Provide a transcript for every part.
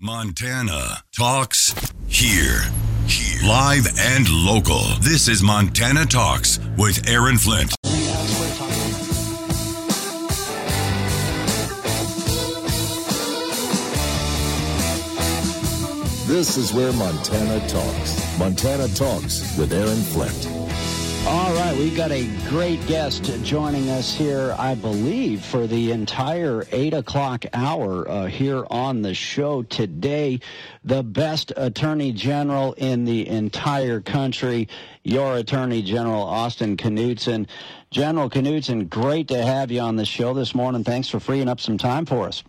Montana Talks here. Live and local. This is Montana Talks with Aaron Flint. This is where Montana talks. Montana Talks with Aaron Flint. All right, we've got a great guest joining us here, I believe, for the entire 8 o'clock hour here on the show today. The best Attorney General in the entire country, your Attorney General, Austin Knudsen. General Knudsen, great to have you on the show this morning. Thanks for freeing up some time for us.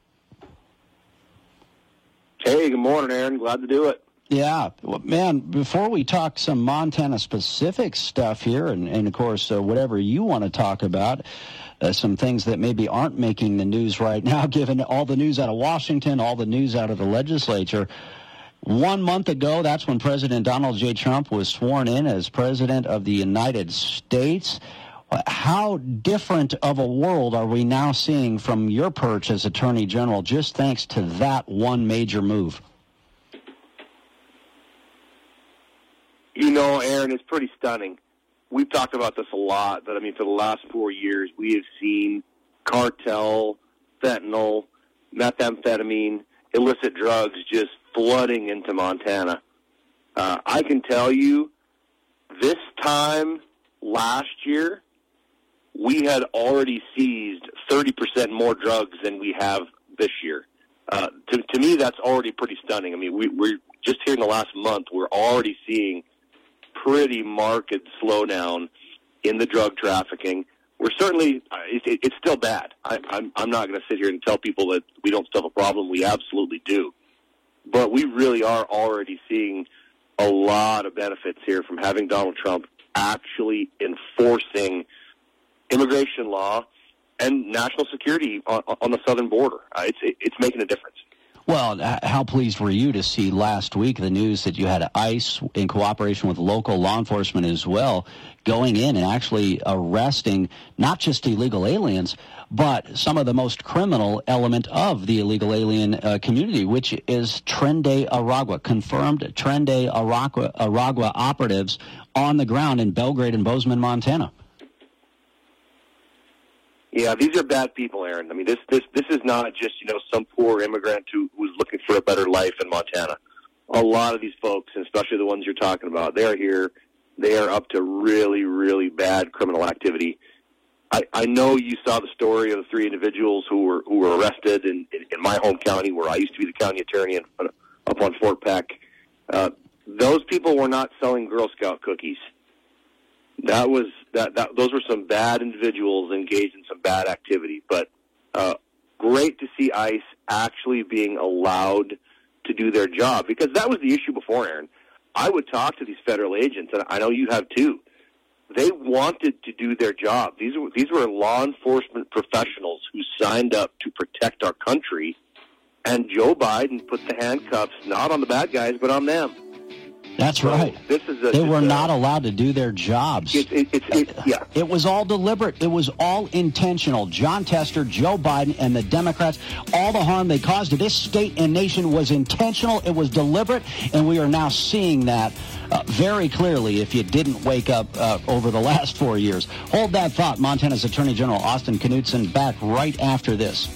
Hey, good morning, Aaron. Glad to do it. Yeah, well, man, before we talk some Montana-specific stuff here, and of course, whatever you want to talk about, some things that maybe aren't making the news right now, given all the news out of Washington, all the news out of the legislature. 1 month ago, that's when President Donald J. Trump was sworn in as President of the United States. How different of a world are we now seeing from your perch as Attorney General, just thanks to that one major move? You know, Aaron, it's pretty stunning. We've talked about this a lot, but I mean, for the last 4 years, we have seen cartel, fentanyl, methamphetamine, illicit drugs just flooding into Montana. I can tell you, this time last year, we had already seized 30% more drugs than we have this year. To me, that's already pretty stunning. I mean, we're just here in the last month, we're already seeing pretty marked slowdown in the drug trafficking. We're certainly, it's still bad. I'm not going to sit here and tell people that we don't still have a problem. We absolutely do. But we really are already seeing a lot of benefits here from having Donald Trump actually enforcing immigration law and national security on the southern border. It's making a difference. Well, how pleased were you to see last week the news that you had ICE, in cooperation with local law enforcement as well, going in and actually arresting not just illegal aliens, but some of the most criminal element of the illegal alien community, which is Tren de Aragua, confirmed Tren de Aragua operatives on the ground in Belgrade and Bozeman, Montana. Yeah, these are bad people, Aaron. I mean, this is not just, some poor immigrant who's looking for a better life in Montana. A lot of these folks, and especially the ones you're talking about, they are here. They are up to really, really bad criminal activity. I know you saw the story of the 3 individuals who were arrested in my home county, where I used to be the county attorney up on Fort Peck. Those people were not selling Girl Scout cookies. Those were some bad individuals engaged in some bad activity, but great to see ICE actually being allowed to do their job, because that was the issue before, Aaron. I would talk to these federal agents, and I know you have too. They wanted to do their job. These were law enforcement professionals who signed up to protect our country, and Joe Biden put the handcuffs not on the bad guys, but on them. That's right. They were not allowed to do their jobs. Yeah. It was all deliberate. It was all intentional. John Tester, Joe Biden, and the Democrats, all the harm they caused to this state and nation was intentional. It was deliberate, and we are now seeing that very clearly if you didn't wake up over the last 4 years. Hold that thought. Montana's Attorney General Austin Knudsen back right after this.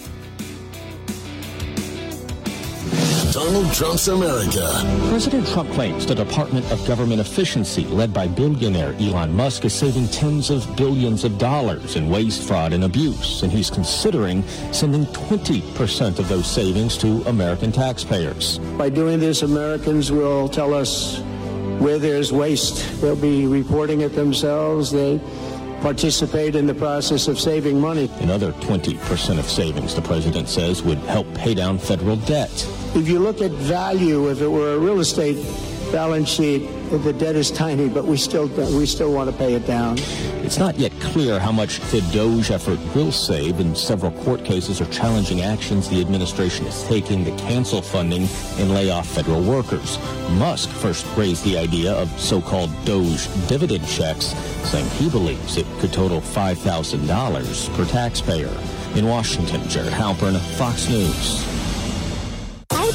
Donald Trump's America. President Trump claims the Department of Government Efficiency, led by billionaire Elon Musk, is saving tens of billions of dollars in waste, fraud, and abuse, and he's considering sending 20% of those savings to American taxpayers. By doing this, Americans will tell us where there's waste. They'll be reporting it themselves. They participate in the process of saving money. Another 20% of savings, the president says, would help pay down federal debt. If you look at value, if it were a real estate balance sheet, the debt is tiny, but we still want to pay it down. It's not yet clear how much the DOGE effort will save, and several court cases are challenging actions the administration is taking to cancel funding and lay off federal workers. Musk first raised the idea of so-called DOGE dividend checks, saying he believes it could total $5,000 per taxpayer. In Washington, Jared Halpern, Fox News.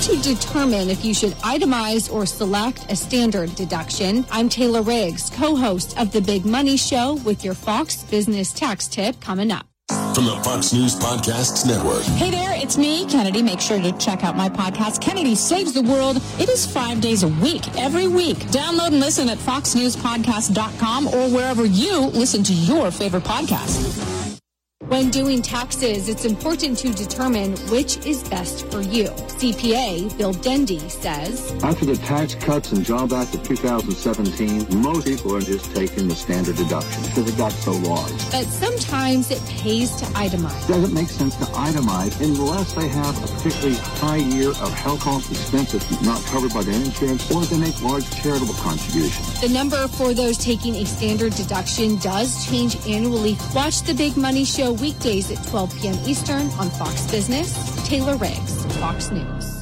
to determine if you should itemize or select a standard deduction. I'm Taylor Riggs, co-host of The Big Money Show, with your Fox Business Tax Tip coming up. From the Fox News Podcasts Network. Hey there, it's me, Kennedy. Make sure to check out my podcast, Kennedy Saves the World. It is 5 days a week, every week. Download and listen at foxnewspodcast.com or wherever you listen to your favorite podcast. When doing taxes, it's important to determine which is best for you. CPA Bill Dendy says, after the Tax Cuts and Jobs Act of 2017, most people are just taking the standard deduction because it got so large. But sometimes it pays to itemize. It doesn't make sense to itemize unless they have a particularly high year of health cost expense that's not covered by their insurance, or if they make large charitable contributions. The number for those taking a standard deduction does change annually. Watch The Big Money Show weekdays at 12 p.m. Eastern on Fox Business. Taylor Riggs, Fox News.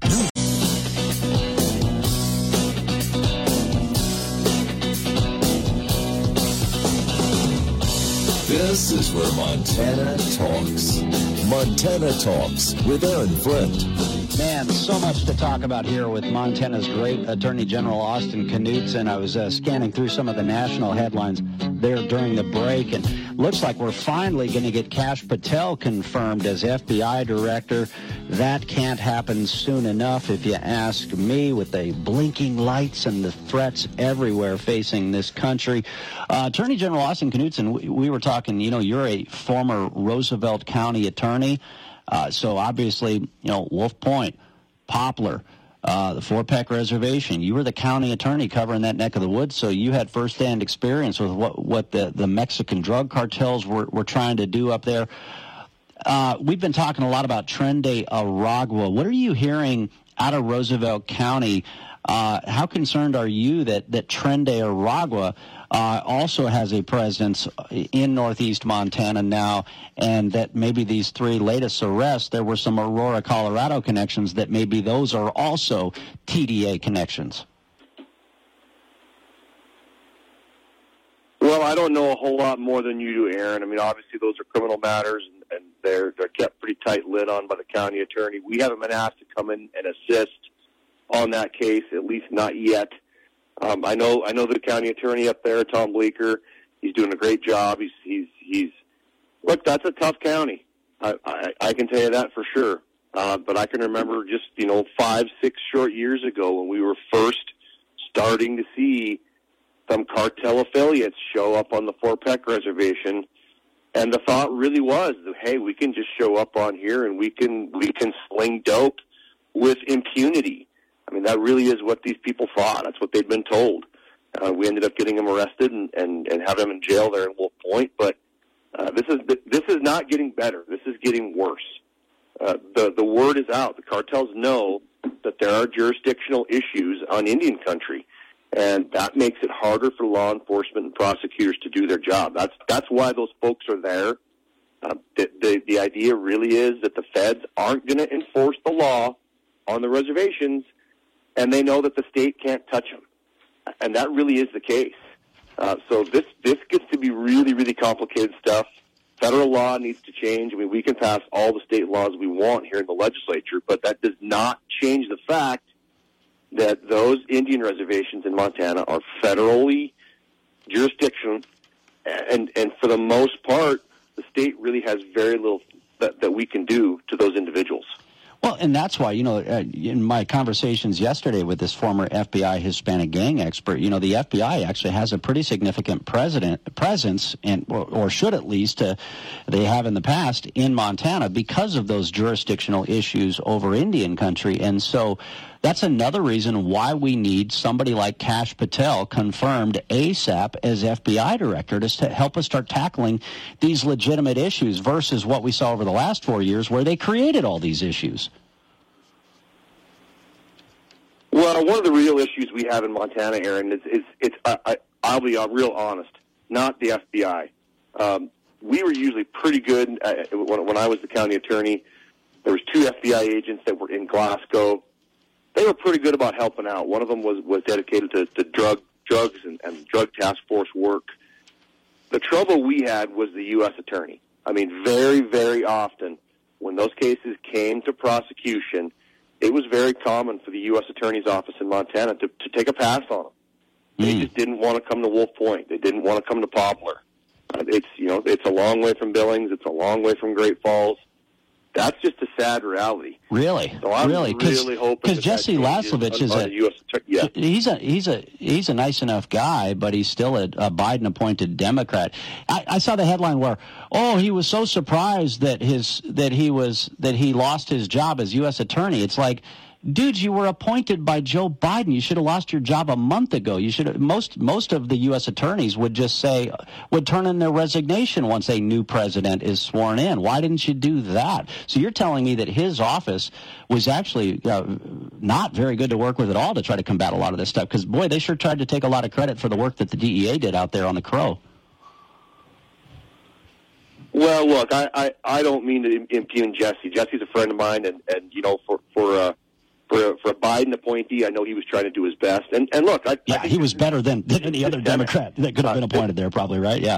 This is where Montana talks. Montana Talks with Aaron Flint. Man, so much to talk about here with Montana's great Attorney General Austin Knudsen. I was scanning through some of the national headlines there during the break, and looks like we're finally going to get Kash Patel confirmed as FBI director. That can't happen soon enough, if you ask me, with the blinking lights and the threats everywhere facing this country. Attorney General Austin Knudsen, we were talking, you're a former Roosevelt County attorney. So obviously, Wolf Point, Poplar, the Fort Peck Reservation, you were the county attorney covering that neck of the woods, so you had firsthand experience with what the Mexican drug cartels were trying to do up there. We've been talking a lot about Tren de Aragua. What are you hearing out of Roosevelt County? How concerned are you that Tren de Aragua also has a presence in northeast Montana now, and that maybe these three latest arrests, there were some Aurora, Colorado connections, that maybe those are also TDA connections? Well, I don't know a whole lot more than you do, Aaron. I mean, obviously those are criminal matters, and they're kept pretty tight lid on by the county attorney. We haven't been asked to come in and assist on that case, at least not yet. I know the county attorney up there, Tom Bleeker. He's doing a great job. He's look, that's a tough county. I can tell you that for sure. But I can remember just 5-6 short years ago when we were first starting to see some cartel affiliates show up on the Fort Peck Reservation, and the thought really was that, hey, we can just show up on here and we can sling dope with impunity. I mean, that really is what these people thought. That's what they'd been told. We ended up getting them arrested and having them in jail there in Wolf Point. But this is not getting better. This is getting worse. The word is out. The cartels know that there are jurisdictional issues on Indian country, and that makes it harder for law enforcement and prosecutors to do their job. That's why those folks are there. The idea really is that the feds aren't going to enforce the law on the reservations, and they know that the state can't touch them. And that really is the case. So this gets to be really, really complicated stuff. Federal law needs to change. I mean, we can pass all the state laws we want here in the legislature, but that does not change the fact that those Indian reservations in Montana are federally jurisdiction, and for the most part, the state really has very little that we can do to those individuals. Well, and that's why, in my conversations yesterday with this former FBI Hispanic gang expert, the FBI actually has a pretty significant presence, or should at least, they have in the past, in Montana because of those jurisdictional issues over Indian country. And so that's another reason why we need somebody like Kash Patel confirmed ASAP as FBI director to help us start tackling these legitimate issues versus what we saw over the last 4 years where they created all these issues. Well, one of the real issues we have in Montana, Aaron, is I'll be real honest, not the FBI. We were usually pretty good when I was the county attorney. There was 2 FBI agents that were in Glasgow. They were pretty good about helping out. One of them was dedicated to drugs and drug task force work. The trouble we had was the U.S. attorney. I mean, very, very often when those cases came to prosecution, it was very common for the U.S. Attorney's Office in Montana to take a pass on them. They just didn't want to come to Wolf Point. They didn't want to come to Poplar. It's a long way from Billings. It's a long way from Great Falls. That's just a sad reality. Really? So I'm really hoping because Jesse Laslovich he's a nice enough guy, but he's still a Biden-appointed Democrat. I saw the headline where, he was so surprised that he lost his job as U.S. attorney. It's like, dude, you were appointed by Joe Biden. You should have lost your job a month ago. You should have, most of the U.S. attorneys would turn in their resignation once a new president is sworn in. Why didn't you do that? So you're telling me that his office was actually not very good to work with at all to try to combat a lot of this stuff. Because, boy, they sure tried to take a lot of credit for the work that the DEA did out there on the Crow. Well, look, I don't mean to impugn Jesse. Jesse's a friend of mine, and for a Biden appointee, I know he was trying to do his best. And look, I think he was better than any other Democrat that could have been appointed there, probably, right? Yeah.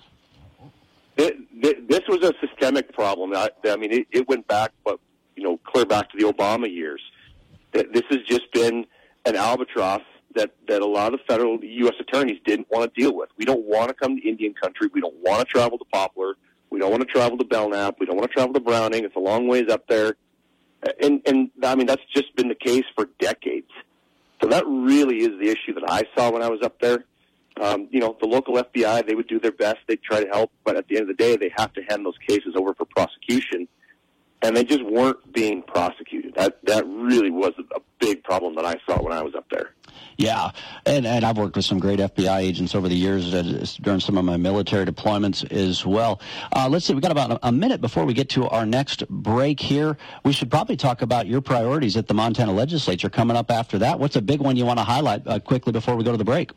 This was a systemic problem. I mean, it went back, clear back to the Obama years. This has just been an albatross that a lot of federal U.S. attorneys didn't want to deal with. We don't want to come to Indian country. We don't want to travel to Poplar. We don't want to travel to Belknap. We don't want to travel to Browning. It's a long ways up there. And I mean, that's just been the case for decades. So that really is the issue that I saw when I was up there. The local FBI, they would do their best. They'd try to help. But at the end of the day, they have to hand those cases over for prosecution. And they just weren't being prosecuted. That really was a big problem that I saw when I was up there. Yeah, and I've worked with some great FBI agents over the years during some of my military deployments as well. Let's see, we've got about a minute before we get to our next break here. We should probably talk about your priorities at the Montana legislature coming up after that. What's a big one you want to highlight quickly before we go to the break?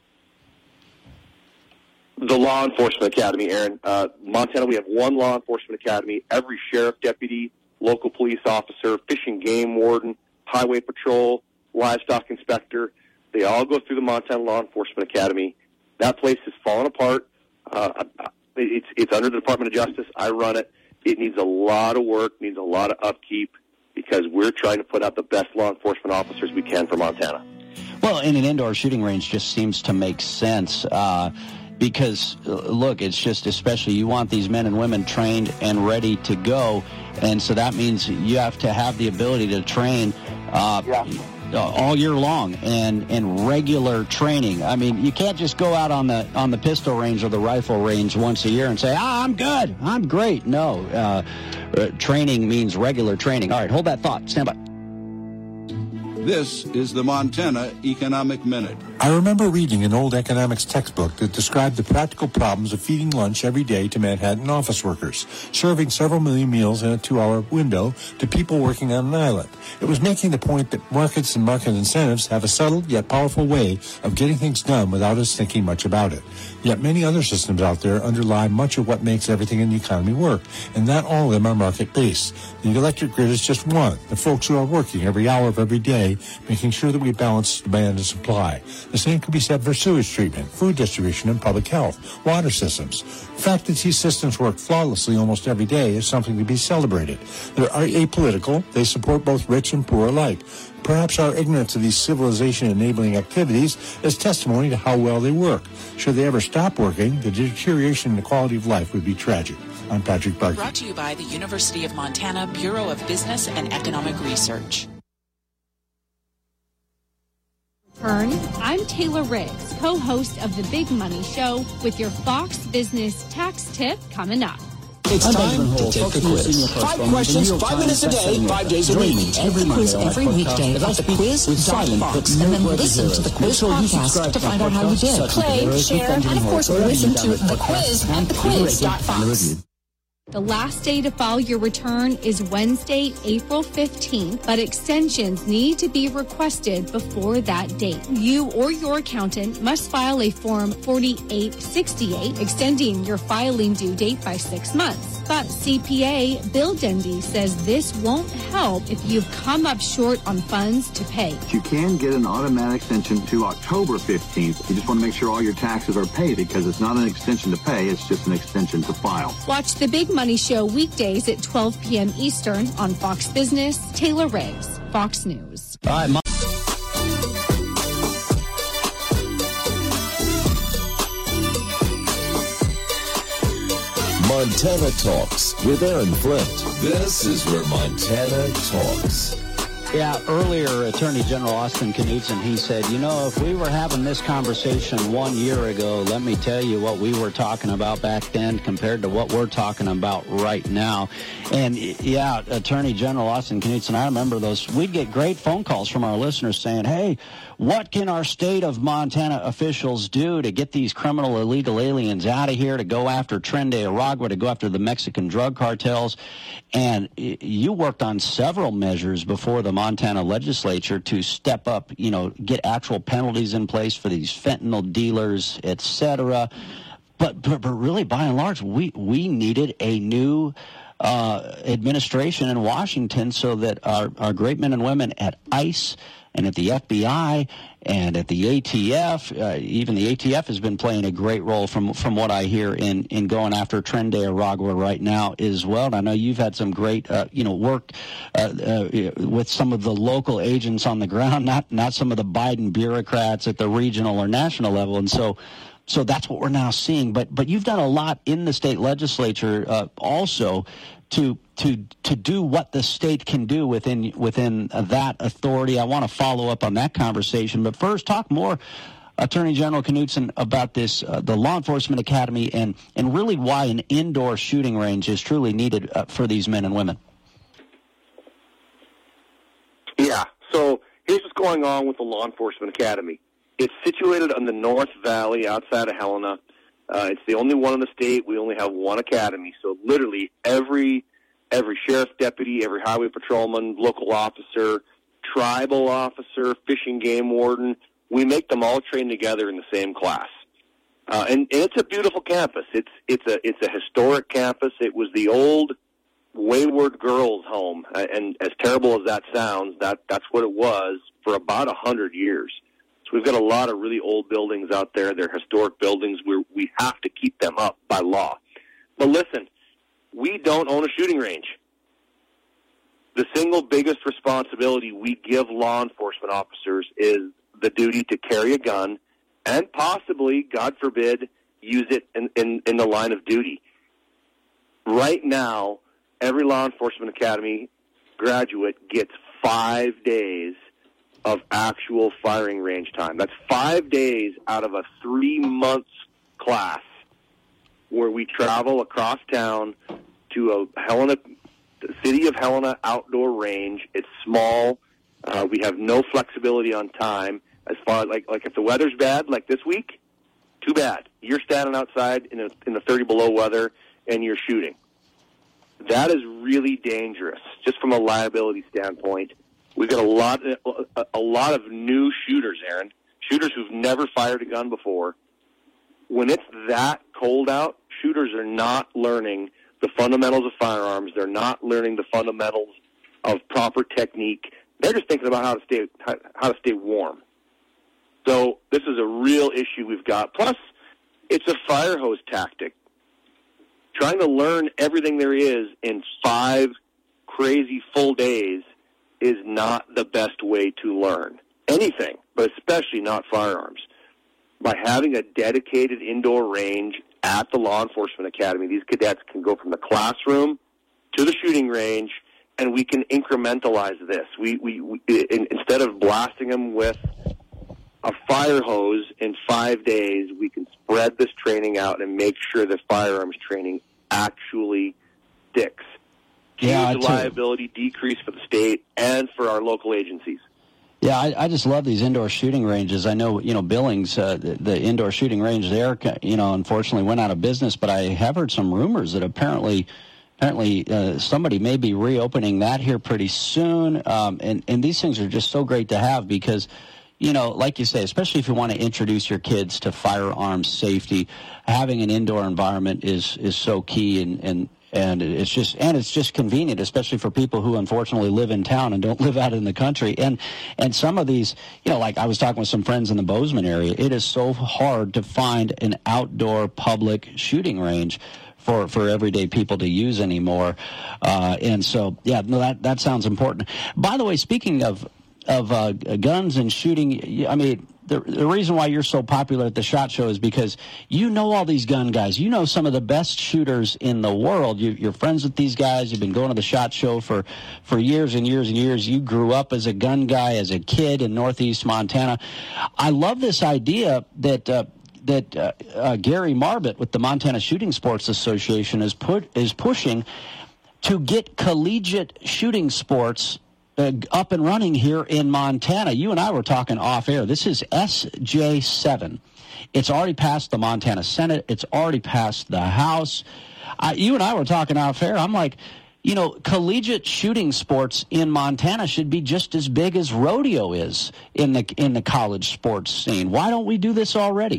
The Law Enforcement Academy, Aaron. Montana, we have one Law Enforcement Academy. Every sheriff deputy, local police officer, fish and game warden, highway patrol, livestock inspector, they all go through the Montana Law Enforcement Academy. That place has fallen apart. It's under the Department of Justice. I run it. It needs a lot of work, needs a lot of upkeep, because we're trying to put out the best law enforcement officers we can for Montana. Well, in an indoor shooting range just seems to make sense. Because, look, it's just especially you want these men and women trained and ready to go. And so that means you have to have the ability to train all year long and regular training. I mean, you can't just go out on the pistol range or the rifle range once a year and say, I'm good, I'm great. No, training means regular training. All right, hold that thought. Stand by. This is the Montana Economic Minute. I remember reading an old economics textbook that described the practical problems of feeding lunch every day to Manhattan office workers, serving several million meals in a 2-hour window to people working on an island. It was making the point that markets and market incentives have a subtle yet powerful way of getting things done without us thinking much about it. Yet many other systems out there underlie much of what makes everything in the economy work, and not all of them are market-based. The electric grid is just one. The folks who are working every hour of every day, making sure that we balance demand and supply. The same could be said for sewage treatment, food distribution, and public health, water systems. The fact that these systems work flawlessly almost every day is something to be celebrated. They're apolitical. They support both rich and poor alike. Perhaps our ignorance of these civilization-enabling activities is testimony to how well they work. Should they ever stop working, the deterioration in the quality of life would be tragic. I'm Patrick Barkey. Brought to you by the University of Montana Bureau of Business and Economic Research. I'm Taylor Riggs, co-host of The Big Money Show, with your Fox Business tax tip coming up. It's time to take the quiz. 5 questions, 5 minutes a day, 5 days a week. Take the quiz every weekday at thequiz.fox, and then listen to the quiz podcast to find out how you did. Play, share, and of course listen to the quiz at thequiz.fox. The last day to file your return is Wednesday, April 15th, but extensions need to be requested before that date. You or your accountant must file a Form 4868, extending your filing due date by 6 months. But CPA Bill Dendy says this won't help if you've come up short on funds to pay. You can get an automatic extension to October 15th. You just want to make sure all your taxes are paid because it's not an extension to pay, it's just an extension to file. Watch The Big Money Show weekdays at 12 p.m. Eastern on Fox Business. Taylor Riggs, Fox News. All right, Montana Talks with Aaron Flint. This is where Montana talks. Yeah, earlier, Attorney General Austin Knudsen, he said, if we were having this conversation 1 year ago, let me tell you what we were talking about back then compared to what we're talking about right now. And, yeah, Attorney General Austin Knudsen, I remember those. We'd get great phone calls from our listeners saying, hey, what can our state of Montana officials do to get these criminal illegal aliens out of here, to go after Tren de Aragua, to go after the Mexican drug cartels? And you worked on several measures before the Montana legislature to step up, get actual penalties in place for these fentanyl dealers, et cetera. But really, by and large, we needed a new administration in Washington so that our great men and women at ICE and at the FBI and at the ATF, even the ATF has been playing a great role from what I hear in going after Tren de Aragua right now as well. And I know you've had some great, work with some of the local agents on the ground, not some of the Biden bureaucrats at the regional or national level. And so that's what we're now seeing. But you've done a lot in the state legislature also to do what the state can do within that authority. I want to follow up on that conversation. But first, talk more, Attorney General Knudsen, about this, the Law Enforcement Academy, and really why an indoor shooting range is truly needed for these men and women. Yeah, so here's what's going on with the Law Enforcement Academy. It's situated on the North Valley outside of Helena. It's the only one in the state. We only have one academy. So literally every sheriff deputy, every highway patrolman, local officer, tribal officer, fish and game warden, we make them all train together in the same class. And it's a beautiful campus. It's a historic campus. It was the old Wayward Girls home. And as terrible as that sounds, that's what it was for about 100 years. So we've got a lot of really old buildings out there. They're historic buildings where we have to keep them up by law. But listen, we don't own a shooting range. The single biggest responsibility we give law enforcement officers is the duty to carry a gun and possibly, God forbid, use it in the line of duty. Right now, every law enforcement academy graduate gets 5 days of actual firing range time. That's 5 days out of a 3-month class where we travel across town to the city of Helena outdoor range. It's small. We have no flexibility on time. As far as like if the weather's bad, like this week, too bad. You're standing outside in the 30 below weather and you're shooting. That is really dangerous, just from a liability standpoint. We've got a lot of new shooters, Aaron, shooters who've never fired a gun before. When it's that cold out, shooters are not learning the fundamentals of firearms. They're not learning the fundamentals of proper technique. They're just thinking about how to stay warm. So this is a real issue we've got. Plus, it's a fire hose tactic. Trying to learn everything there is in 5 crazy full days is not the best way to learn anything, but especially not firearms. By having a dedicated indoor range at the Law Enforcement Academy, these cadets can go from the classroom to the shooting range, and we can incrementalize this. We instead of blasting them with a fire hose in 5 days, we can spread this training out and make sure that firearms training actually sticks. Huge liability decrease for the state and for our local agencies. Yeah, I just love these indoor shooting ranges. I know, Billings, the indoor shooting range there, unfortunately went out of business, but I have heard some rumors that apparently somebody may be reopening that here pretty soon. And these things are just so great to have because, like you say, especially if you want to introduce your kids to firearms safety, having an indoor environment is so key. And it's just convenient, especially for people who unfortunately live in town and don't live out in the country. And some of these, like I was talking with some friends in the Bozeman area, it is so hard to find an outdoor public shooting range for everyday people to use anymore. And so, that sounds important. By the way, speaking of guns and shooting, I mean, the reason why you're so popular at the SHOT Show is because you know all these gun guys. You know some of the best shooters in the world. You're friends with these guys. You've been going to the SHOT Show for years and years and years. You grew up as a gun guy as a kid in Northeast Montana. I love this idea that Gary Marbett with the Montana Shooting Sports Association is pushing to get collegiate shooting sports up and running here in Montana. You and I were talking off air. This is SJ7. It's already passed the Montana Senate. It's already passed the House. You and I were talking off air. I'm like, collegiate shooting sports in Montana should be just as big as rodeo is in the college sports scene. Why don't we do this already?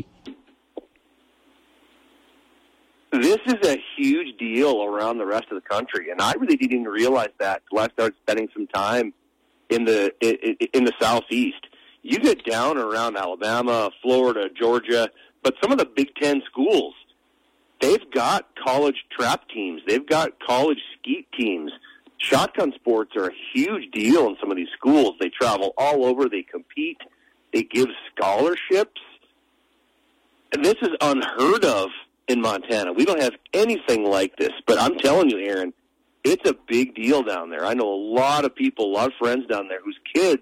This is a huge deal around the rest of the country, and I really didn't even realize that until I started spending some time in the Southeast. You get down around Alabama, Florida, Georgia, but some of the Big Ten schools, they've got college trap teams. They've got college skeet teams. Shotgun sports are a huge deal in some of these schools. They travel all over. They compete. They give scholarships. And this is unheard of in Montana. We don't have anything like this, but I'm telling you, Aaron, it's a big deal down there. I know a lot of people, a lot of friends down there whose kids,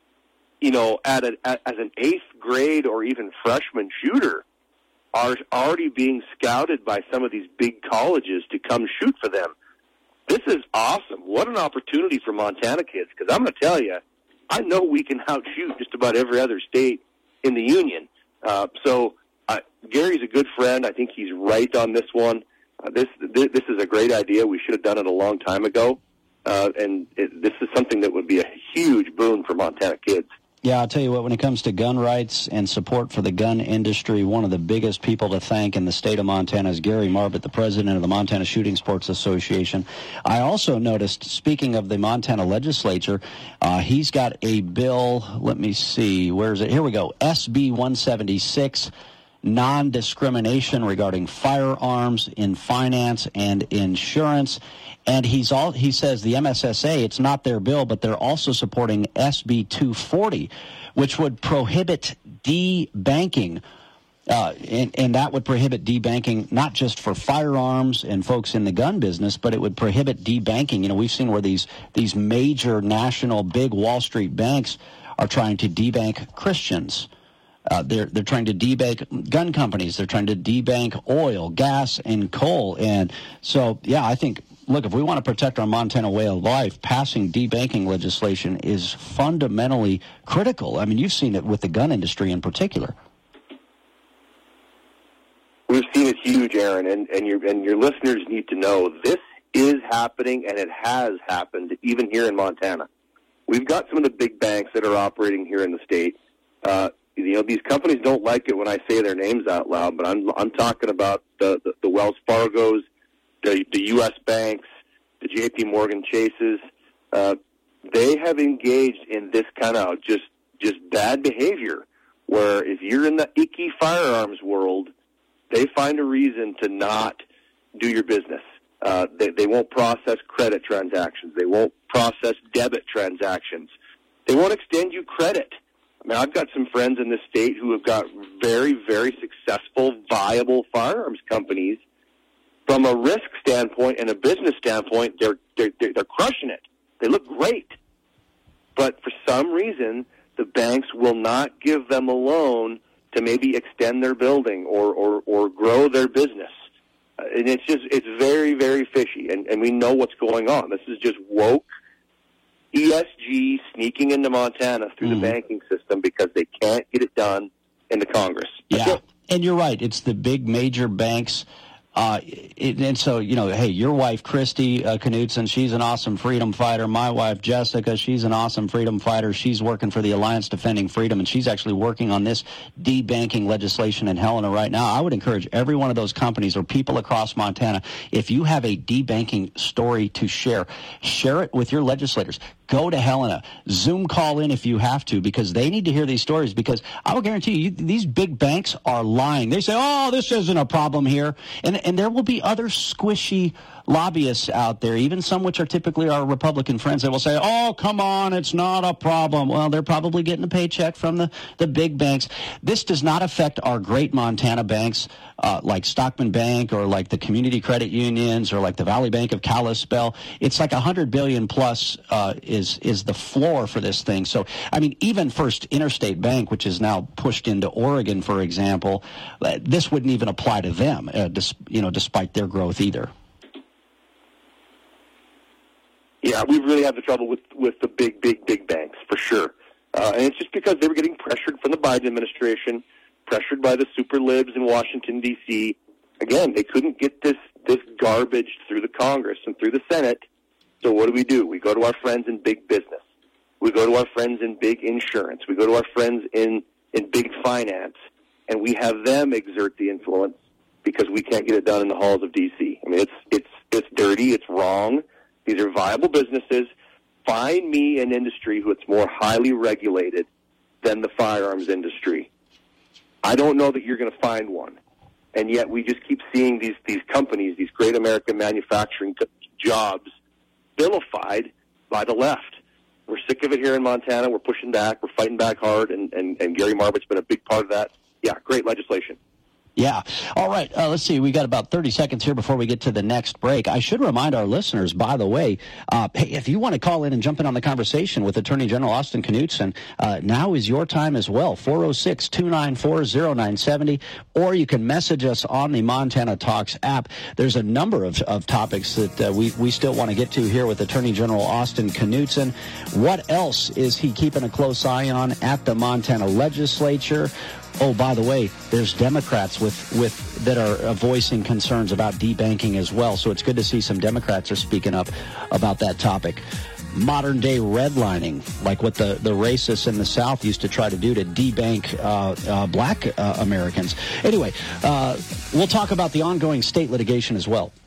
as an 8th grade or even freshman shooter are already being scouted by some of these big colleges to come shoot for them. This is awesome. What an opportunity for Montana kids, because I'm going to tell you, I know we can outshoot just about every other state in the union. Gary's a good friend. I think he's right on this one. This is a great idea. We should have done it a long time ago. This is something that would be a huge boon for Montana kids. Yeah, I'll tell you what, when it comes to gun rights and support for the gun industry, one of the biggest people to thank in the state of Montana is Gary Marbett, the president of the Montana Shooting Sports Association. I also noticed, speaking of the Montana legislature, he's got a bill, let me see, where is it? Here we go, SB 176, non-discrimination regarding firearms in finance and insurance. And he says the MSSA, it's not their bill, but they're also supporting SB 240, which would prohibit debanking. And that would prohibit debanking not just for firearms and folks in the gun business, but it would prohibit debanking. We've seen where these major national big Wall Street banks are trying to debank Christians. They're trying to debank gun companies. They're trying to debank oil, gas, and coal. And so, I think, look, if we want to protect our Montana way of life, passing debanking legislation is fundamentally critical. I mean, you've seen it with the gun industry in particular. We've seen it huge, Aaron, and your listeners need to know this is happening, and it has happened even here in Montana. We've got some of the big banks that are operating here in the state. These companies don't like it when I say their names out loud, but I'm talking about the Wells Fargos, the U.S. banks, the J.P. Morgan Chases. They have engaged in this kind of just bad behavior, where if you're in the icky firearms world, they find a reason to not do your business. They won't process credit transactions. They won't process debit transactions. They won't extend you credit. I mean, I've got some friends in this state who have got very, very successful, viable firearms companies. From a risk standpoint and a business standpoint, they're crushing it. They look great. But for some reason, the banks will not give them a loan to maybe extend their building or grow their business. And it's very, very fishy. And we know what's going on. This is just woke ESG sneaking into Montana through the banking system because they can't get it done in the Congress. Yeah, and you're right. It's the big major banks And so, hey, your wife, Christy Knudsen, she's an awesome freedom fighter. My wife, Jessica, she's an awesome freedom fighter. She's working for the Alliance Defending Freedom, and she's actually working on this debanking legislation in Helena right now. I would encourage every one of those companies or people across Montana, if you have a debanking story to share it with your legislators. Go to Helena. Zoom call in if you have to, because they need to hear these stories, because I will guarantee you, these big banks are lying. They say, oh, this isn't a problem here. And there will be other squishy lobbyists out there, even some which are typically our Republican friends, that will say, oh, come on, it's not a problem. Well, they're probably getting a paycheck from the big banks. This does not affect our great Montana banks like Stockman Bank or like the community credit unions or like the Valley Bank of Kalispell. It's like $100 billion plus is the floor for this thing. So, I mean, even First Interstate Bank, which is now pushed into Oregon, for example, this wouldn't even apply to them, despite their growth either. Yeah, we really have the trouble with the big banks, for sure. And it's just because they were getting pressured from the Biden administration, pressured by the super libs in Washington, D.C. Again, they couldn't get this garbage through the Congress and through the Senate. So what do? We go to our friends in big business. We go to our friends in big insurance. We go to our friends in big finance. And we have them exert the influence because we can't get it done in the halls of D.C. I mean, it's dirty. It's wrong. These are viable businesses. Find me an industry who it's more highly regulated than the firearms industry. I don't know that you're going to find one. And yet we just keep seeing these companies, these great American manufacturing jobs, vilified by the left. We're sick of it here in Montana. We're pushing back. We're fighting back hard. And Gary Marmott's been a big part of that. Yeah, great legislation. Yeah. All right. Let's see. We got about 30 seconds here before we get to the next break. I should remind our listeners, by the way, hey, if you want to call in and jump in on the conversation with Attorney General Austin Knudsen, now is your time as well. 406-294-0970, or you can message us on the Montana Talks app. There's a number of topics that we still want to get to here with Attorney General Austin Knudsen. What else is he keeping a close eye on at the Montana legislature? Oh, by the way, there's Democrats that are voicing concerns about debanking as well. So it's good to see some Democrats are speaking up about that topic. Modern day redlining, like what the racists in the South used to try to do to debank black Americans. Anyway, we'll talk about the ongoing state litigation as well.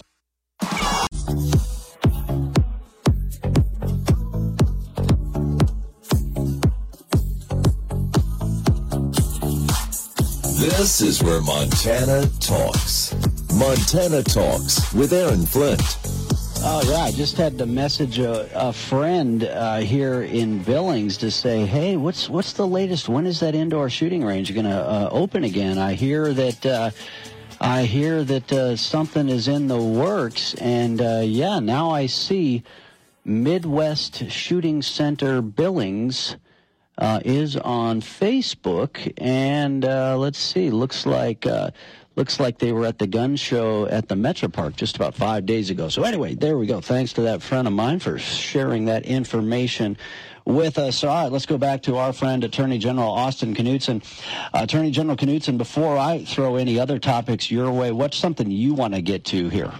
This is where Montana talks. Montana Talks with Aaron Flint. Oh, yeah. I just had to message a friend here in Billings to say, hey, what's the latest? When is that indoor shooting range going to open again? I hear that something is in the works. And, now I see Midwest Shooting Center Billings is on Facebook, and let's see, looks like they were at the gun show at the Metro Park just about 5 days ago. So anyway, there we go. Thanks to that friend of mine for sharing that information with us. All right, let's go back to our friend, Attorney General Austin Knudsen. Attorney General Knudsen, before I throw any other topics your way, what's something you want to get to here?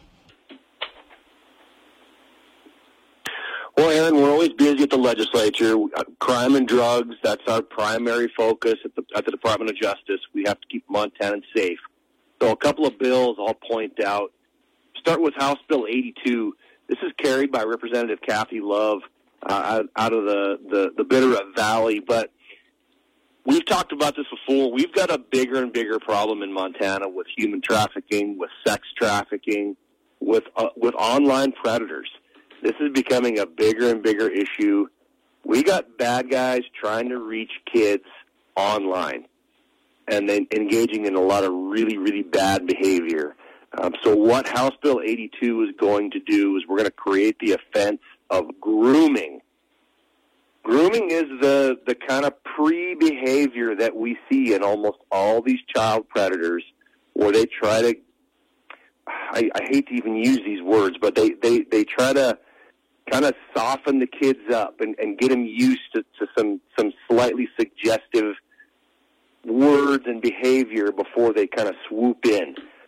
Well, Aaron, we're always busy at the legislature. Crime and drugs, that's our primary focus at the Department of Justice. We have to keep Montanans safe. So a couple of bills I'll point out. Start with House Bill 82. This is carried by Representative Kathy Love out of the Bitterroot Valley. But we've talked about this before. We've got a bigger and bigger problem in Montana with human trafficking, with sex trafficking, with online predators. This is becoming a bigger and bigger issue. We got bad guys trying to reach kids online and then engaging in a lot of really, really bad behavior. So what House Bill 82 is going to do is we're going to create the offense of grooming. Grooming is the kind of pre-behavior that we see in almost all these child predators where they try to, I hate to even use these words, but they try to kind of soften the kids up and get them used to some slightly suggestive words and behavior before they kind of swoop in.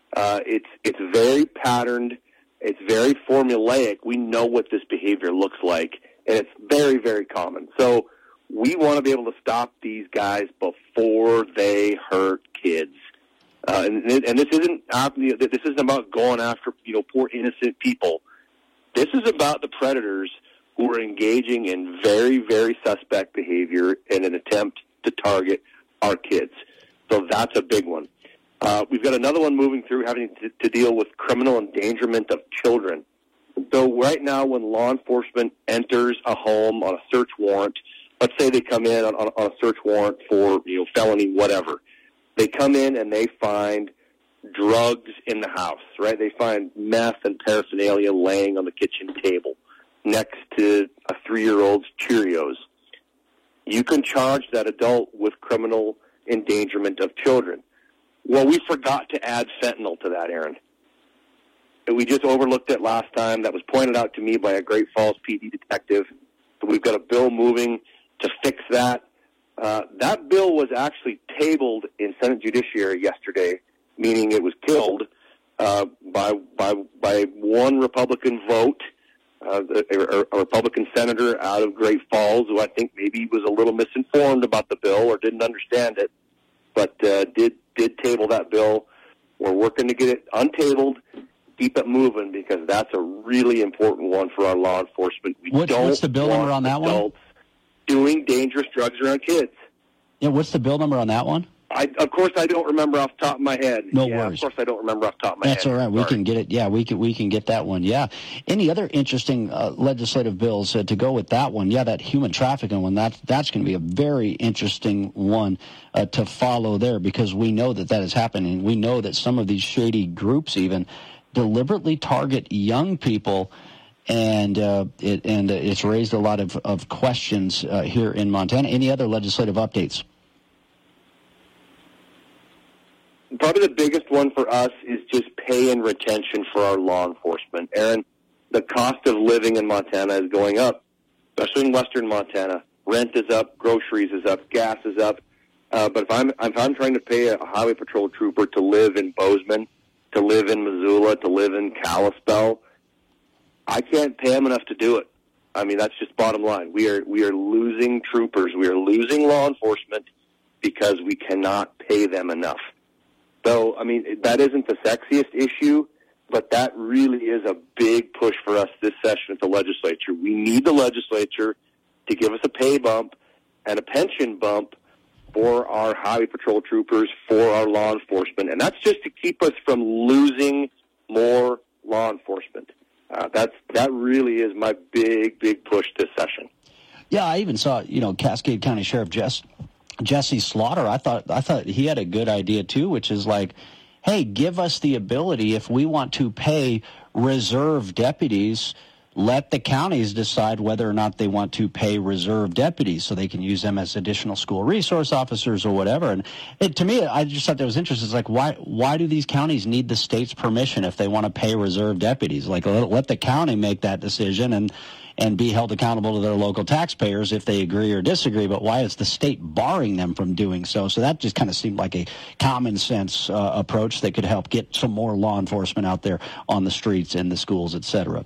It's very patterned. It's very formulaic. We know what this behavior looks like, and it's very, very common. So we want to be able to stop these guys before they hurt kids. And this isn't about going after poor innocent people. This is about the predators who are engaging in very, very suspect behavior in an attempt to target our kids. So that's a big one. We've got another one moving through having to deal with criminal endangerment of children. So right now when law enforcement enters a home on a search warrant, let's say they come in on a search warrant for felony whatever. They come in and they find drugs in the house, right? They find meth and paraphernalia laying on the kitchen table next to a 3-year-old's Cheerios. You can charge that adult with criminal endangerment of children. Well, we forgot to add fentanyl to that, Aaron. We just overlooked it last time. That was pointed out to me by a Great Falls PD detective. We've got a bill moving to fix that. That bill was actually tabled in Senate Judiciary yesterday, meaning it was killed by one Republican vote, a Republican senator out of Great Falls, who I think maybe was a little misinformed about the bill or didn't understand it, but did table that bill. We're working to get it untabled, keep it moving, because that's a really important one for our law enforcement. What's the bill number on that one? Doing dangerous drugs around kids. Yeah, what's the bill number on that one? Of course, I don't remember off the top of my head. No worries. Of course, I don't remember off the top of my head. That's all right. We can get it. Yeah, we can get that one. Yeah. Any other interesting legislative bills to go with that one? Yeah, that human trafficking one. That's going to be a very interesting one to follow there, because we know that is happening. We know that some of these shady groups even deliberately target young people. And it's raised a lot of questions here in Montana. Any other legislative updates? Probably the biggest one for us is just pay and retention for our law enforcement. Aaron, the cost of living in Montana is going up, especially in western Montana. Rent is up, groceries is up, gas is up. But if I'm trying to pay a highway patrol trooper to live in Bozeman, to live in Missoula, to live in Kalispell, I can't pay them enough to do it. I mean, that's just bottom line. We are losing troopers. We are losing law enforcement because we cannot pay them enough. So, I mean, that isn't the sexiest issue, but that really is a big push for us this session at the legislature. We need the legislature to give us a pay bump and a pension bump for our highway patrol troopers, for our law enforcement. And that's just to keep us from losing more law enforcement. That really is my big push this session. Yeah, I even saw, Cascade County Sheriff Jesse Slaughter. I thought he had a good idea too, which is like, hey, give us the ability, if we want to pay reserve deputies, let the counties decide whether or not they want to pay reserve deputies, so they can use them as additional school resource officers or whatever. And to me, I just thought that was interesting. It's like, why do these counties need the state's permission if they want to pay reserve deputies? Like, let the county make that decision and be held accountable to their local taxpayers if they agree or disagree. But why is the state barring them from doing so? So that just kind of seemed like a common sense approach that could help get some more law enforcement out there on the streets, in the schools, et cetera.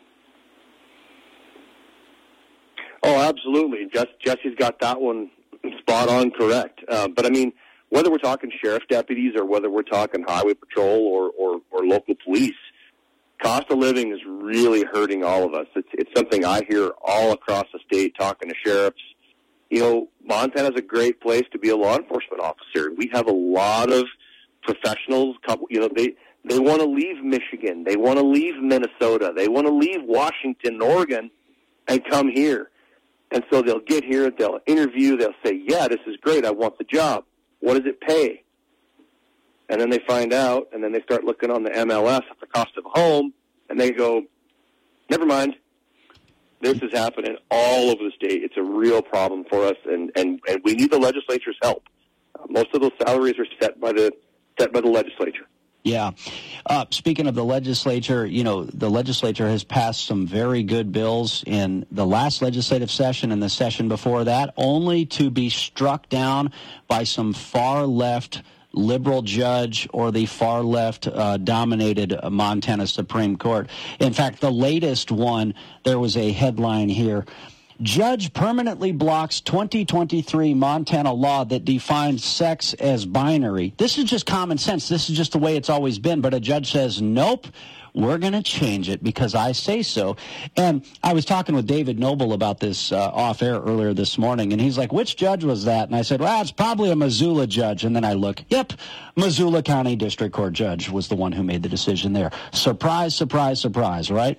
Oh, absolutely. Jesse's got that one spot on correct. But, I mean, whether we're talking sheriff deputies or whether we're talking highway patrol or local police, cost of living is really hurting all of us. It's something I hear all across the state talking to sheriffs. Montana's a great place to be a law enforcement officer. We have a lot of professionals. They want to leave Michigan. They want to leave Minnesota. They want to leave Washington and Oregon and come here. And so they'll get here, they'll interview, they'll say, yeah, this is great, I want the job. What does it pay? And then they find out, and then they start looking on the MLS at the cost of a home, and they go, never mind. This is happening all over the state. It's a real problem for us, and we need the legislature's help. Most of those salaries are set by the legislature. Yeah. Speaking of the legislature, the legislature has passed some very good bills in the last legislative session and the session before that, only to be struck down by some far left liberal judge or the far left dominated Montana Supreme Court. In fact, the latest one, there was a headline here. Judge permanently blocks 2023 Montana law that defines sex as binary. This is just common sense. This is just the way it's always been. But a judge says, nope, we're going to change it because I say so. And I was talking with David Noble about this off air earlier this morning, and he's like, which judge was that? And I said, well, it's probably a Missoula judge. And then I look, yep, Missoula County District Court judge was the one who made the decision there. Surprise, surprise, surprise, right?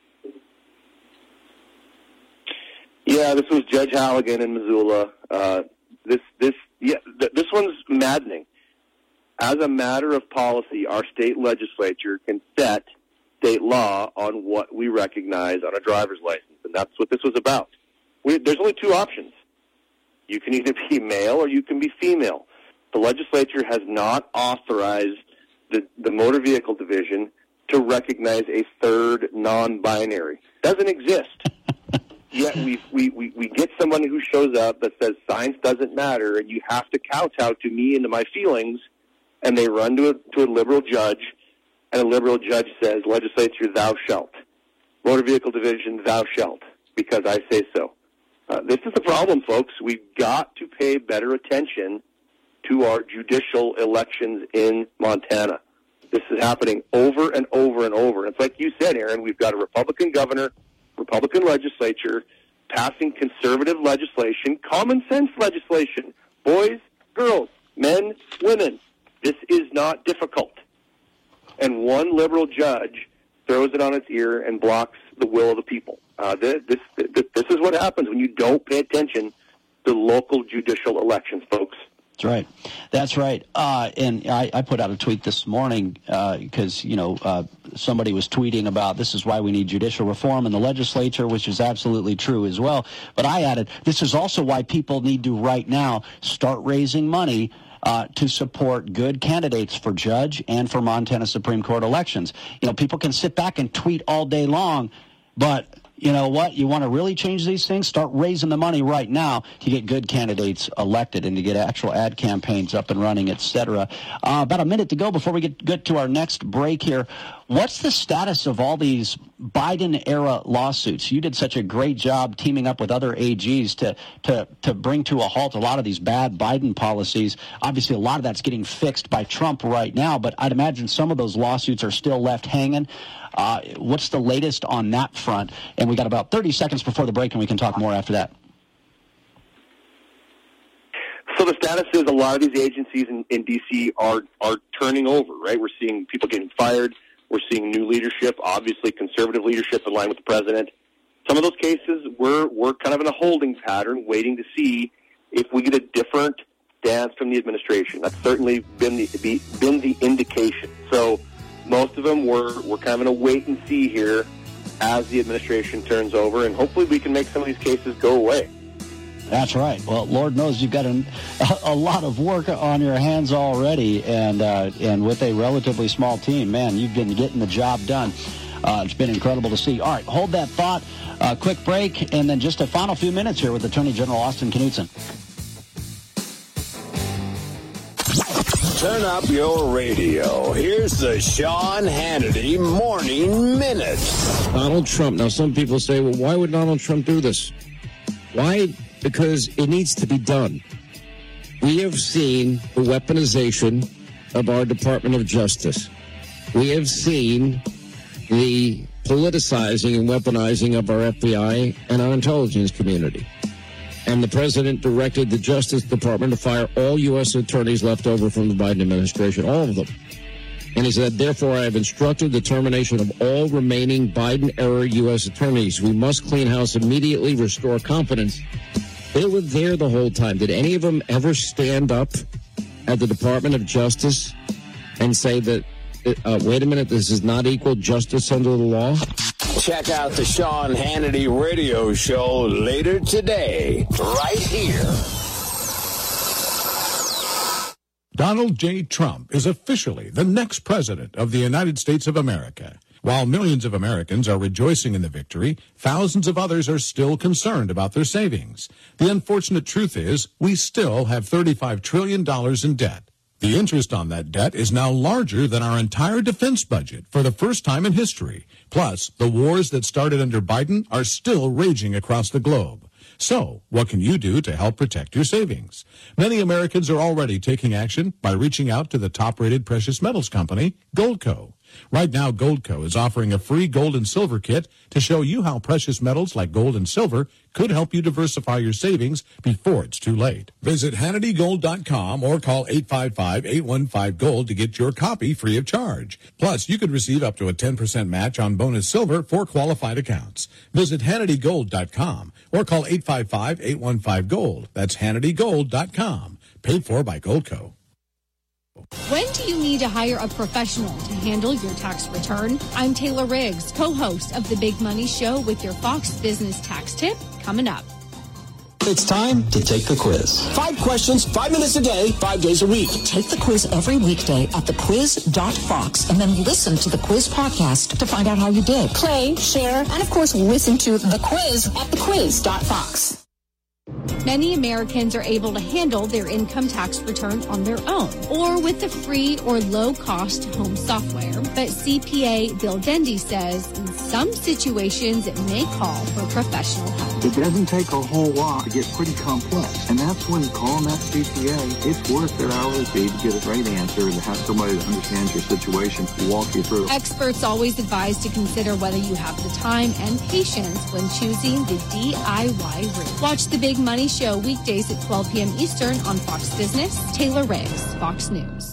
Yeah, this was Judge Halligan in Missoula. This one's maddening. As a matter of policy, our state legislature can set state law on what we recognize on a driver's license, and that's what this was about. There's only two options. You can either be male or you can be female. The legislature has not authorized the Motor Vehicle Division to recognize a third non-binary. Doesn't exist. Yet we get someone who shows up that says science doesn't matter and you have to kowtow to me and to my feelings, and they run to a liberal judge, and a liberal judge says, legislature, thou shalt. Motor Vehicle Division, thou shalt, because I say so. This is the problem, folks. We've got to pay better attention to our judicial elections in Montana. This is happening over and over and over. It's like you said, Aaron, we've got a Republican governor, Republican legislature passing conservative legislation, common sense legislation. Boys, girls, men, women. This is not difficult. And one liberal judge throws it on its ear and blocks the will of the people. This is what happens when you don't pay attention to local judicial elections, folks. That's right. That's right. And I put out a tweet this morning because, somebody was tweeting about this is why we need judicial reform in the legislature, which is absolutely true as well. But I added, this is also why people need to right now start raising money to support good candidates for judge and for Montana Supreme Court elections. People can sit back and tweet all day long, but you know what? You want to really change these things? Start raising the money right now to get good candidates elected and to get actual ad campaigns up and running, et cetera. About a minute to go before we get to our next break here. What's the status of all these Biden-era lawsuits? You did such a great job teaming up with other AGs to bring to a halt a lot of these bad Biden policies. Obviously, a lot of that's getting fixed by Trump right now, but I'd imagine some of those lawsuits are still left hanging. What's the latest on that front? And we got about 30 seconds before the break, and we can talk more after that. So the status is a lot of these agencies in D.C. are turning over, right? We're seeing people getting fired. We're seeing new leadership, obviously conservative leadership in line with the president. Some of those cases, we're kind of in a holding pattern, waiting to see if we get a different stance from the administration. That's certainly been the indication. So most of them we're kind of in a wait and see here as the administration turns over, and hopefully we can make some of these cases go away. That's right. Well, Lord knows you've got a lot of work on your hands already, and with a relatively small team, man, you've been getting the job done. It's been incredible to see. All right, hold that thought. Quick break, and then just a final few minutes here with Attorney General Austin Knudsen. Turn up your radio. Here's the Sean Hannity Morning Minute. Donald Trump. Now, some people say, well, why would Donald Trump do this? Why? Because it needs to be done. We have seen the weaponization of our Department of Justice. We have seen the politicizing and weaponizing of our FBI and our intelligence community. And the president directed the Justice Department to fire all U.S. attorneys left over from the Biden administration, all of them. And he said, therefore, I have instructed the termination of all remaining Biden-era U.S. attorneys. We must clean house immediately, restore confidence. They were there the whole time. Did any of them ever stand up at the Department of Justice and say that, wait a minute, this is not equal justice under the law? Check out the Sean Hannity radio show later today, right here. Donald J. Trump is officially the next president of the United States of America. While millions of Americans are rejoicing in the victory, thousands of others are still concerned about their savings. The unfortunate truth is we still have $35 trillion in debt. The interest on that debt is now larger than our entire defense budget for the first time in history. Plus, the wars that started under Biden are still raging across the globe. So, what can you do to help protect your savings? Many Americans are already taking action by reaching out to the top-rated precious metals company, Goldco. Right now, Goldco is offering a free gold and silver kit to show you how precious metals like gold and silver could help you diversify your savings before it's too late. Visit HannityGold.com or call 855-815-GOLD to get your copy free of charge. Plus, you could receive up to a 10% match on bonus silver for qualified accounts. Visit HannityGold.com or call 855-815-GOLD. That's HannityGold.com. Paid for by Goldco. When do you need to hire a professional to handle your tax return? I'm Taylor Riggs, co-host of The Big Money Show with your Fox Business Tax Tip coming up. It's time to take the quiz. 5 questions, 5 minutes a day, 5 days a week. Take the quiz every weekday at thequiz.fox and then listen to the quiz podcast to find out how you did. Play, share, and of course listen to the quiz at thequiz.fox. Many Americans are able to handle their income tax return on their own or with the free or low-cost home software. But CPA Bill Dendy says in some situations it may call for professional help. It doesn't take a whole lot to get pretty complex. And that's when calling that CPA, it's worth their hourly fee to get a right answer and to have somebody that understands your situation to walk you through. Experts always advise to consider whether you have the time and patience when choosing the DIY route. Watch The Big Money Show weekdays at 12 p.m. Eastern on Fox Business. Taylor Riggs, Fox News.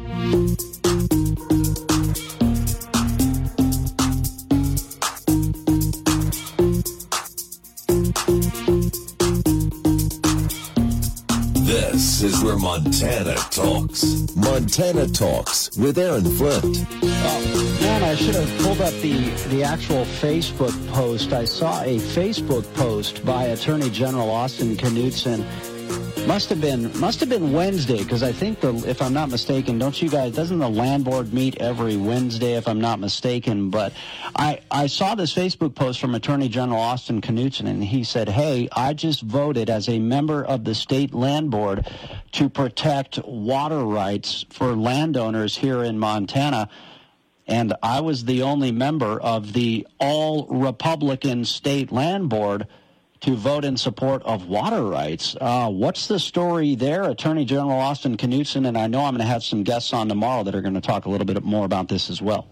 This is where Montana talks. Montana Talks with Aaron Flint. Man, I should have pulled up the actual Facebook post. I saw a Facebook post by Attorney General Austin Knudsen. Must have been Wednesday, because I think, if I'm not mistaken, doesn't the land board meet every Wednesday, if I'm not mistaken? But I saw this Facebook post from Attorney General Austin Knudsen, and he said, hey, I just voted as a member of the state land board to protect water rights for landowners here in Montana. And I was the only member of the all-Republican state land board to vote in support of water rights. What's the story there, Attorney General Austin Knudsen? And I know I'm going to have some guests on tomorrow that are going to talk a little bit more about this as well.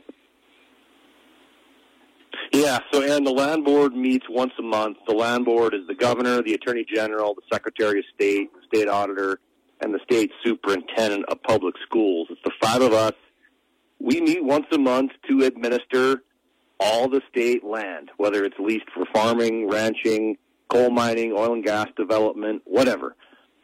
Yeah, and the land board meets once a month. The land board is the governor, the attorney general, the secretary of state, the state auditor, and the state superintendent of public schools. It's the 5 of us. We meet once a month to administer all the state land, whether it's leased for farming, ranching, coal mining, oil and gas development, whatever.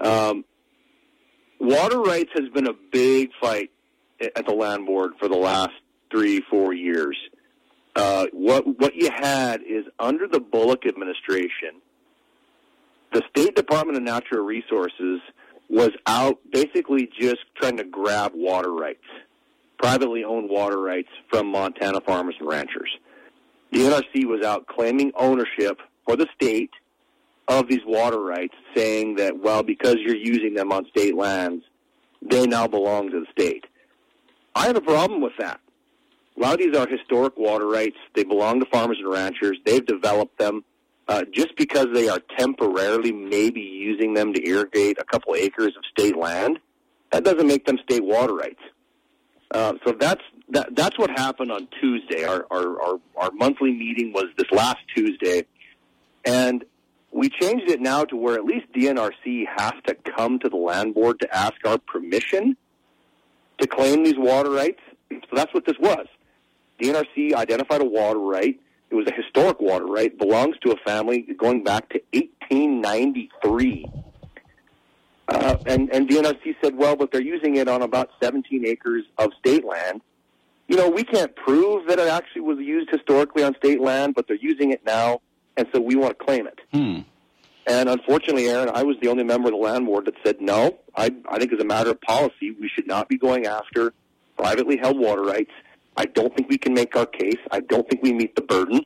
Water rights has been a big fight at the land board for the last 3-4 years. What you had is, under the Bullock administration, the State Department of Natural Resources was out basically just trying to grab water rights, privately owned water rights from Montana farmers and ranchers. The NRC was out claiming ownership for the state of these water rights, saying that, well, because you're using them on state lands, they now belong to the state. I have a problem with that. A lot of these are historic water rights. They belong to farmers and ranchers. They've developed them. Just because they are temporarily maybe using them to irrigate a couple acres of state land, that doesn't make them state water rights. So that's what happened on Tuesday. Our monthly meeting was this last Tuesday, and we changed it now to where at least DNRC has to come to the land board to ask our permission to claim these water rights. So that's what this was. DNRC identified a water right. It was a historic water right, belongs to a family going back to 1893. And DNRC said, well, but they're using it on about 17 acres of state land. You know, we can't prove that it actually was used historically on state land, but they're using it now, and so we want to claim it. And unfortunately, Aaron, I was the only member of the land board that said, no, I think as a matter of policy, we should not be going after privately held water rights. I don't think we can make our case. I don't think we meet the burden.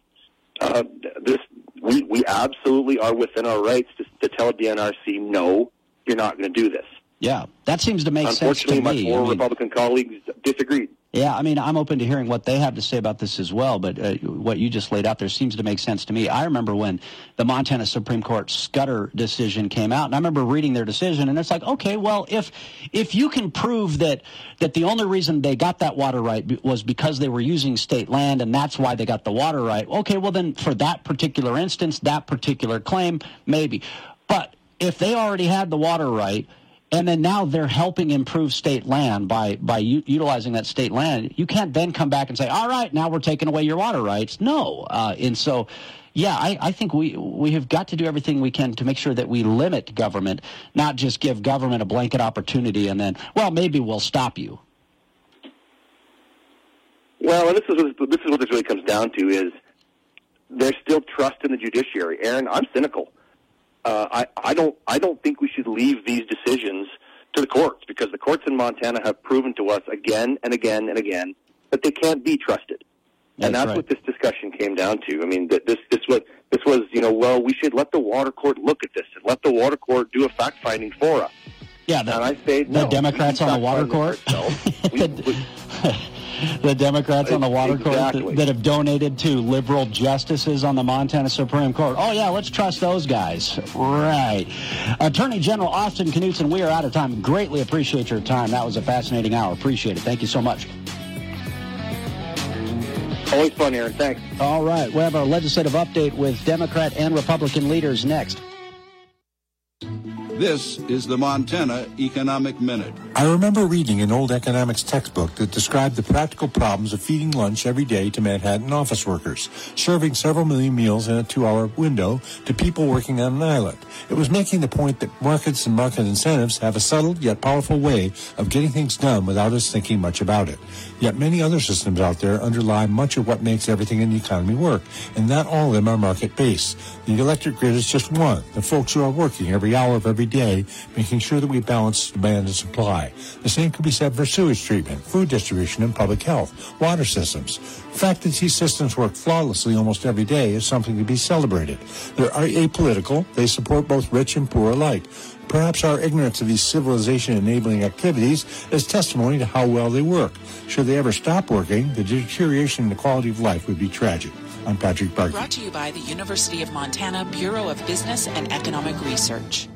We absolutely are within our rights to tell DNRC, no, you're not going to do this. Yeah, that seems to make sense to Unfortunately, me. my four Republican colleagues disagreed. Yeah, I mean, I'm open to hearing what they have to say about this as well, but what you just laid out there seems to make sense to me. I remember when the Montana Supreme Court Scudder decision came out, and I remember reading their decision, and it's like, okay, well, if you can prove that the only reason they got that water right was because they were using state land, and that's why they got the water right, okay, well then for that particular instance, that particular claim, maybe. But if they already had the water right, and then now they're helping improve state land by utilizing that state land, you can't then come back and say, all right, now we're taking away your water rights. No. And so, yeah, I think we have got to do everything we can to make sure that we limit government, not just give government a blanket opportunity and then, well, maybe we'll stop you. Well, this is what this really comes down to is there's still trust in the judiciary. Aaron, I'm cynical. I don't think we should leave these decisions to the courts because the courts in Montana have proven to us again and again and again that they can't be trusted. And that's right. What this discussion came down to. I mean, this was, well, we should let the water court look at this and let the water court do a fact finding for us. Yeah, and I say no, the Democrats on the water court. The Democrats on the water court that have donated to liberal justices on the Montana Supreme Court. Oh, yeah, let's trust those guys. Right. Attorney General Austin Knudsen, we are out of time. Greatly appreciate your time. That was a fascinating hour. Appreciate it. Thank you so much. Always fun, Aaron. Thanks. All right. We have our legislative update with Democrat and Republican leaders next. This is the Montana Economic Minute. I remember reading an old economics textbook that described the practical problems of feeding lunch every day to Manhattan office workers, serving several million meals in a 2-hour window to people working on an island. It was making the point that markets and market incentives have a subtle yet powerful way of getting things done without us thinking much about it. Yet many other systems out there underlie much of what makes everything in the economy work, and not all of them are market-based. The electric grid is just one. The folks who are working every hour of every day, making sure that we balance demand and supply. The same could be said for sewage treatment, food distribution, and public health, water systems. The fact that these systems work flawlessly almost every day is something to be celebrated. They're apolitical. They support both rich and poor alike. Perhaps our ignorance of these civilization-enabling activities is testimony to how well they work. Should they ever stop working, the deterioration in the quality of life would be tragic. I'm Patrick Barkey. Brought to you by the University of Montana Bureau of Business and Economic Research.